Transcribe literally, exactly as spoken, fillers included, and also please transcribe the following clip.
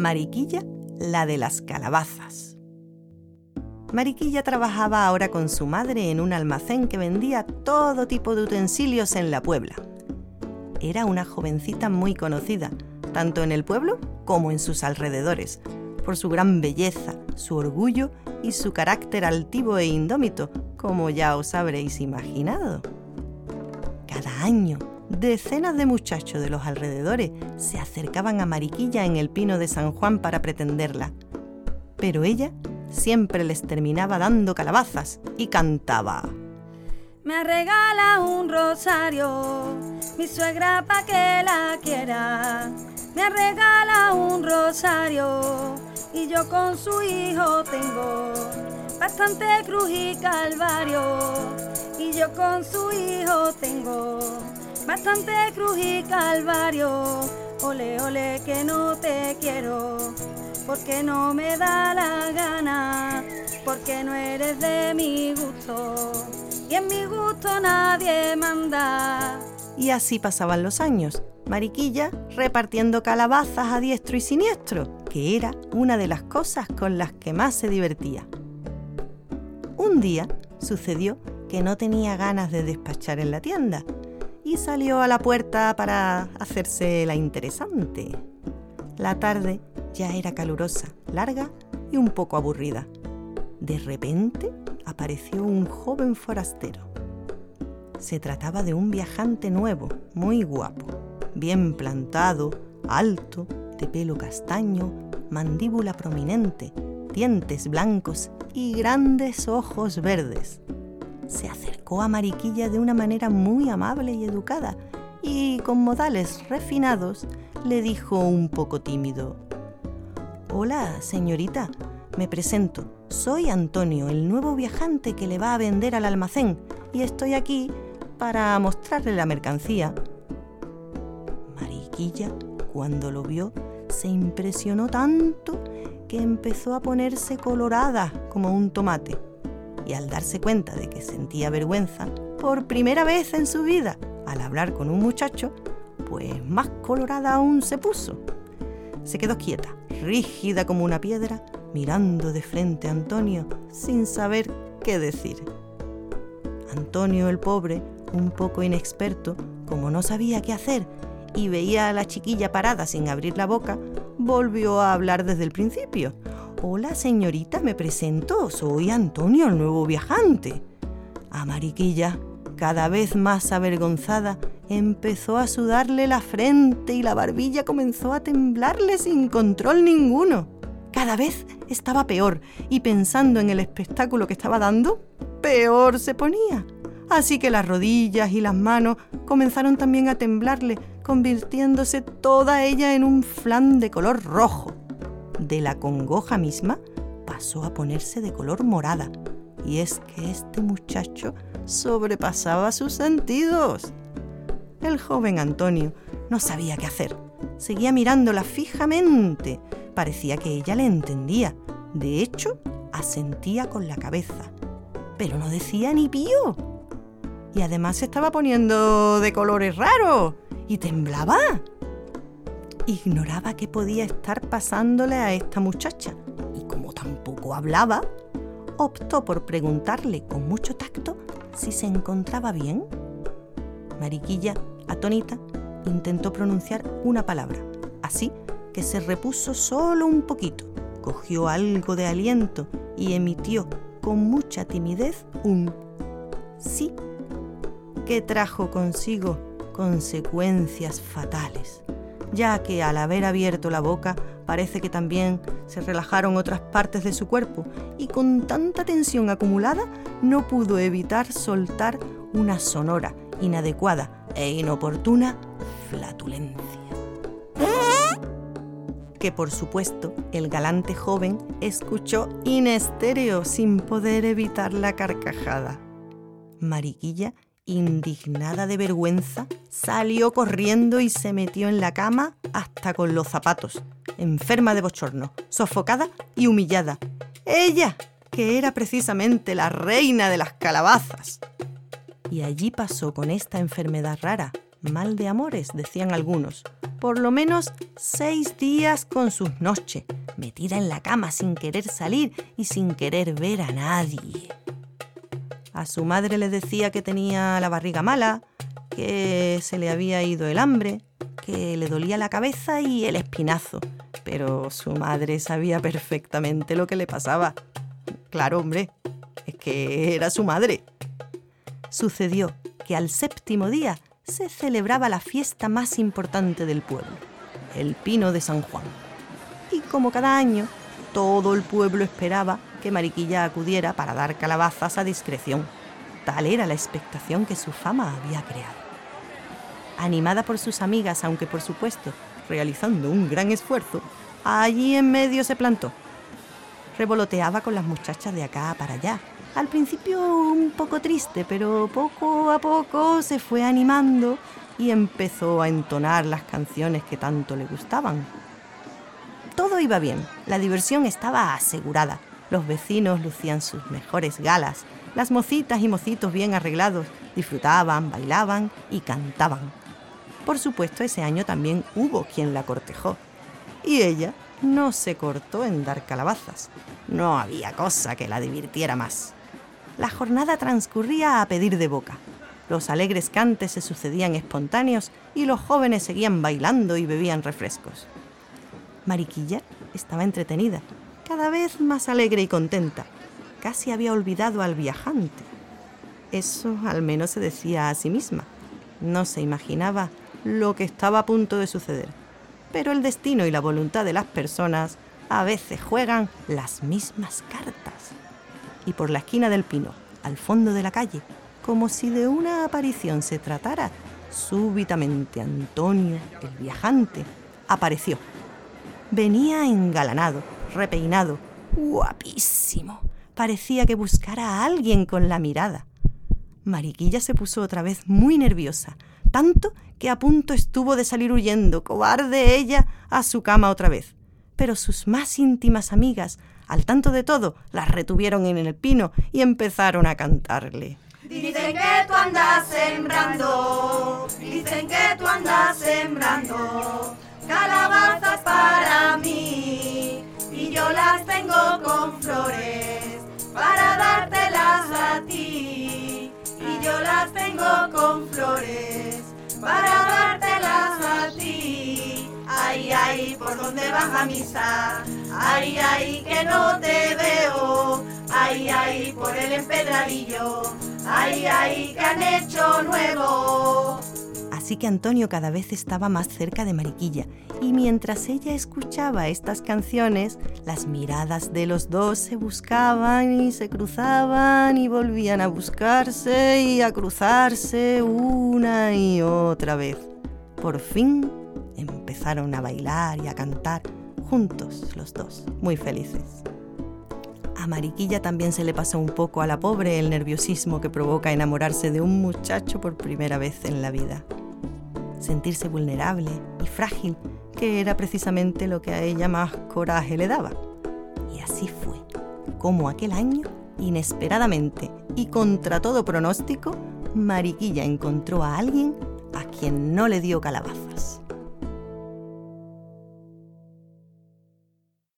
Mariquilla, la de las calabazas. Mariquilla trabajaba ahora con su madre en un almacén que vendía todo tipo de utensilios en la Puebla. Era una jovencita muy conocida, tanto en el pueblo como en sus alrededores, por su gran belleza, su orgullo y su carácter altivo e indómito, como ya os habréis imaginado. Cada año, decenas de muchachos de los alrededores se acercaban a Mariquilla en el Pino de San Juan para pretenderla, pero ella siempre les terminaba dando calabazas y cantaba: me regala un rosario, mi suegra pa' que la quiera. Me regala un rosario y yo con su hijo tengo bastante cruz y calvario. Y yo con su hijo tengo bastante cruz y calvario. Ole, ole, que no te quiero, porque no me da la gana, porque no eres de mi gusto, y en mi gusto nadie manda. Y así pasaban los años, Mariquilla repartiendo calabazas a diestro y siniestro, que era una de las cosas con las que más se divertía. Un día sucedió que no tenía ganas de despachar en la tienda y salió a la puerta para hacerse la interesante. La tarde ya era calurosa, larga y un poco aburrida. De repente apareció un joven forastero. Se trataba de un viajante nuevo, muy guapo, bien plantado, alto, de pelo castaño, mandíbula prominente, dientes blancos y grandes ojos verdes. Se acercó a Mariquilla de una manera muy amable y educada y, con modales refinados, le dijo un poco tímido: «Hola, señorita, me presento. Soy Antonio, el nuevo viajante que le va a vender al almacén, y estoy aquí para mostrarle la mercancía». Mariquilla, cuando lo vio, se impresionó tanto que empezó a ponerse colorada como un tomate. Y al darse cuenta de que sentía vergüenza, por primera vez en su vida, al hablar con un muchacho, pues más colorada aún se puso. Se quedó quieta, rígida como una piedra, mirando de frente a Antonio, sin saber qué decir. Antonio, el pobre, un poco inexperto, como no sabía qué hacer y veía a la chiquilla parada sin abrir la boca, volvió a hablar desde el principio. «Hola, señorita, me presento, soy Antonio, el nuevo viajante». A Mariquilla, cada vez más avergonzada, empezó a sudarle la frente y la barbilla comenzó a temblarle sin control ninguno. Cada vez estaba peor y, pensando en el espectáculo que estaba dando, peor se ponía. Así que las rodillas y las manos comenzaron también a temblarle, convirtiéndose toda ella en un flan de color rojo. De la congoja misma pasó a ponerse de color morada, y es que este muchacho sobrepasaba sus sentidos. El joven Antonio no sabía qué hacer. Seguía mirándola fijamente. Parecía que ella le entendía. De hecho, asentía con la cabeza, pero no decía ni pío. Y además se estaba poniendo de colores raros y temblaba. Ignoraba qué podía estar pasándole a esta muchacha, y como tampoco hablaba, optó por preguntarle con mucho tacto si se encontraba bien. Mariquilla, atónita, intentó pronunciar una palabra, así que se repuso solo un poquito, cogió algo de aliento y emitió con mucha timidez un sí, que trajo consigo consecuencias fatales, ya que al haber abierto la boca parece que también se relajaron otras partes de su cuerpo y con tanta tensión acumulada no pudo evitar soltar una sonora, inadecuada e inoportuna flatulencia. Que por supuesto el galante joven escuchó in estéreo sin poder evitar la carcajada. Mariquilla, indignada de vergüenza, salió corriendo y se metió en la cama hasta con los zapatos, enferma de bochorno, sofocada y humillada. Ella, que era precisamente la reina de las calabazas. Y allí pasó con esta enfermedad rara mal de amores, decían algunos. Por lo menos seis días con sus noches, metida en la cama sin querer salir y sin querer ver a nadie. A su madre le decía que tenía la barriga mala, que se le había ido el hambre, que le dolía la cabeza y el espinazo. Pero su madre sabía perfectamente lo que le pasaba. Claro, hombre, es que era su madre. Sucedió que al séptimo día se celebraba la fiesta más importante del pueblo, el Pino de San Juan. Y como cada año, todo el pueblo esperaba que Mariquilla acudiera para dar calabazas a discreción. Tal era la expectación que su fama había creado. Animada por sus amigas, aunque por supuesto realizando un gran esfuerzo, allí en medio se plantó. Revoloteaba con las muchachas de acá para allá. Al principio un poco triste, pero poco a poco se fue animando y empezó a entonar las canciones que tanto le gustaban. Todo iba bien, la diversión estaba asegurada. Los vecinos lucían sus mejores galas. Las mocitas y mocitos bien arreglados disfrutaban, bailaban y cantaban. Por supuesto, ese año también hubo quien la cortejó. Y ella no se cortó en dar calabazas. No había cosa que la divirtiera más. La jornada transcurría a pedir de boca. Los alegres cantes se sucedían espontáneos y los jóvenes seguían bailando y bebían refrescos. Mariquilla estaba entretenida, cada vez más alegre y contenta. Casi había olvidado al viajante. Eso al menos se decía a sí misma. No se imaginaba lo que estaba a punto de suceder. Pero el destino y la voluntad de las personas a veces juegan las mismas cartas. Y por la esquina del pino, al fondo de la calle, como si de una aparición se tratara, súbitamente Antonio, el viajante, apareció. Venía engalanado, repeinado, guapísimo. Parecía que buscara a alguien con la mirada. Mariquilla se puso otra vez muy nerviosa, tanto que a punto estuvo de salir huyendo, cobarde ella, a su cama otra vez. Pero sus más íntimas amigas, al tanto de todo, las retuvieron en el pino y empezaron a cantarle. Dicen que tú andas sembrando, dicen que tú andas sembrando calabazas para mí, y yo las tengo con flores para dártelas a ti, y yo las tengo con flores para dártelas a ti. Ay, ay, ¿por dónde vas a misa? Ay, ay, que no te veo. Ay, ay, por el empedradillo. Ay, ay, que han hecho nuevo. Así que Antonio cada vez estaba más cerca de Mariquilla, y mientras ella escuchaba estas canciones, las miradas de los dos se buscaban y se cruzaban y volvían a buscarse y a cruzarse una y otra vez. Por fin empezaron a bailar y a cantar juntos los dos, muy felices. A Mariquilla también se le pasó un poco a la pobre el nerviosismo que provoca enamorarse de un muchacho por primera vez en la vida. Sentirse vulnerable y frágil, que era precisamente lo que a ella más coraje le daba. Y así fue, como aquel año, inesperadamente y contra todo pronóstico, Mariquilla encontró a alguien a quien no le dio calabaza.